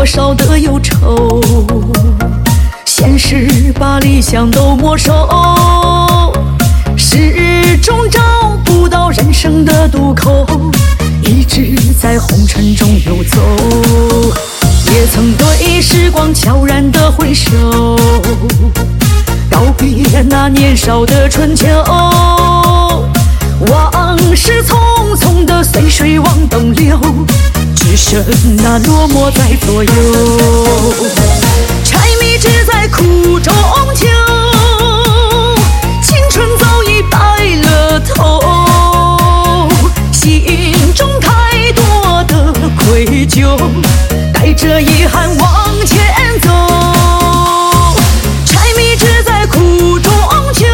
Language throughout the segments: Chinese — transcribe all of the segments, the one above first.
多少的忧愁，现实把理想都没收，始终找不到人生的渡口，一直在红尘中游走。也曾对时光悄然的挥手，告别那年少的春秋，往事匆匆的随水往东流，只剩那落寞在左右。柴米脂在苦中求，青春早已白了头，心中太多的愧疚，带着遗憾往前走。柴米脂在苦中求，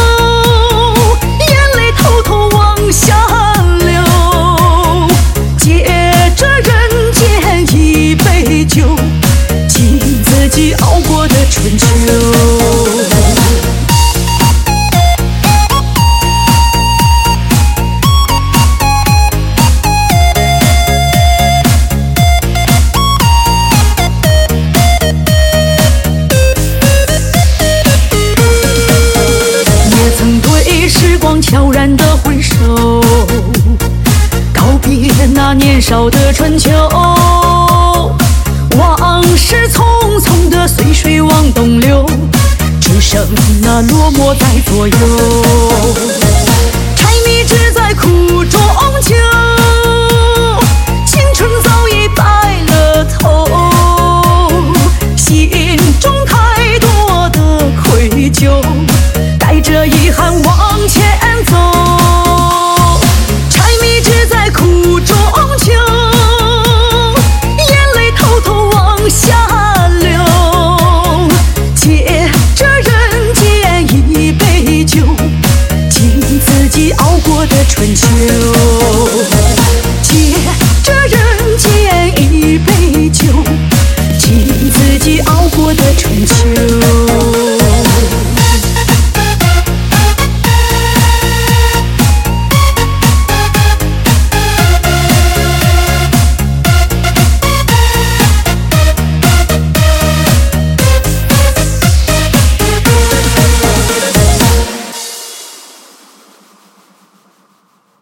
眼泪偷偷往下流，借着人间一杯酒，敬自己熬过的春秋。时光悄然的挥手，告别那年少的春秋，往事匆匆的随水往东流，只剩那落寞在左右。柴米脂在苦中求，青春早已白了头，心中太多的愧疚，带着遗憾往前走。柴米脂在苦中求，眼泪偷偷往下流，借着人间一杯酒，敬自己熬过的春秋。借着人间一杯酒，敬自己熬过的春秋。